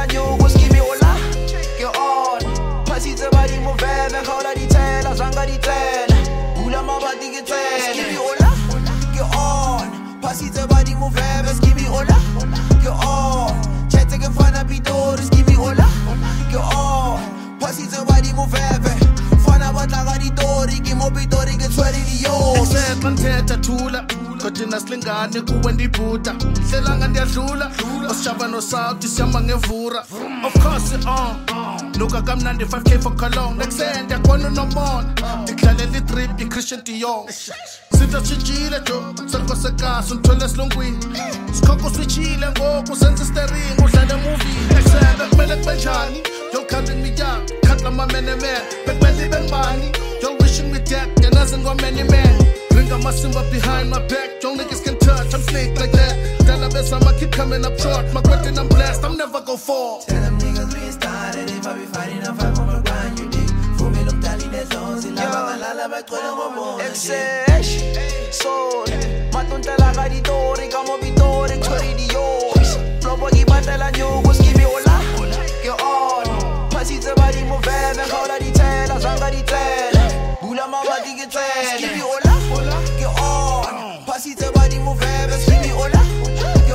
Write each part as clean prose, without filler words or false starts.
nyuku skimi ola Ke on Phasitse ba di mo veve Khaola di tela Zanga di tela Bula mabati ke tela Skimi ola Ke on Phasitse ba di mo veve Skimi ola Ke on Chete ke fana pitori Skimi ola Ke on Phasitse ba di mo veve Fana batla ka ditori Ke mo pitori ke tshwere di yo Except ngithetha thula kodwa silingane kuwe ndibuda hlelanga ndiyadlula osishaba no South siyama ngevura of course nuka kamnandi 5k for Cologne next end yakona unomona ndikhlalela itrip iChristian Dior sitha sijile jo sekosekaso ngithole silungwini sikhoko switchile ngoku senze steering udlala movie except kumele kubenjani you're counting me down cut la mamene man bekumele bengibani you're wishing me death yanazi ngomany man got my Simba behind my back, young niggas can touch, I'm snake like that. Tell them best I'ma keep coming up short, my question I'm blessed, I'm never gon' fall. Tell them niggas we started, if I be fighting, I fight for my grind, you dig. For me, look down in the zones, in la back to the mobile. Excesh, soul, matuntela gaditori, kamo bitori, chori di yois. Flopo gi batela nyuku, skimi ola, ke on. Phasitse ba di mo veve, khaola di tela, zanga di tela. Bula mabati ke tela, skimi ola. Ke on Phasitse ba di mo veve Skimi ola Ke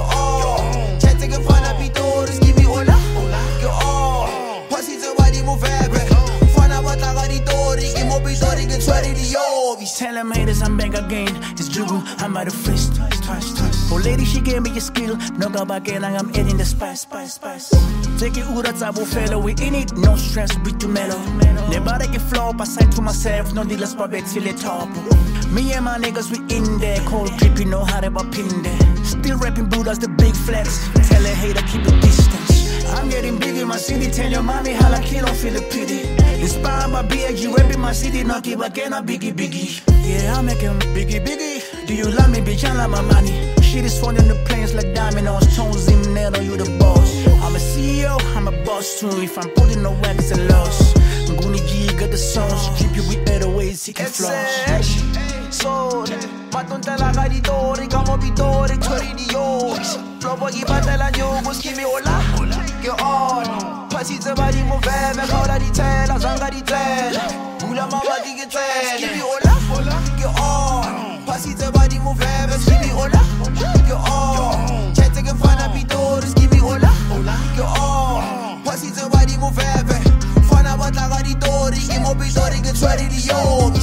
on Chete ke fana pitori Skimi ola Ke on Phasitse ba di mo veve Fana batla ka ditori Ke mo pitori ke tshwere di yobis Tell them haters I'm back again This jugu I'm out of fist Oh lady she gave me a skill No go back in I'm eating the spice Take it ura tabo fellow We in it no stress we too mellow Never get flop I say to myself No dealers puppet till it top Me and my niggas, we in there. Cold drippy, know how to pin there. Still rapping Buddha's the big flex. Tell a hater, keep a distance. I'm getting big in my city. Tell your mommy how like you don't feel the pity. Inspired by B.I.G. rapping my city. Not give again a biggie. Yeah, I'm making biggie. Do you love me, bitch? I love my money. Shit is falling in the planes like dominoes. Tones in there, you the boss. I'm a CEO, I'm a boss too. If I'm putting no work, it's a loss. Nguni G got the songs. Keep you with better ways, he can flash. Soul, matuntela gaditori, kamo bitori, chori di yois. Flopo gi batela nyuku, skimi ola, ke on. Phasitse ba di mo veve, khaola di tela, zanga di tela. Bula mabati ke tela, skimi ola, ke on. Phasitse ba di mo veve, skimi ola, ke on. Chete ke fana pitori, skimi ola, ke on. Phasitse ba di mo veve, fana batla gaditori, ke mo bitori ke tshwere di yois.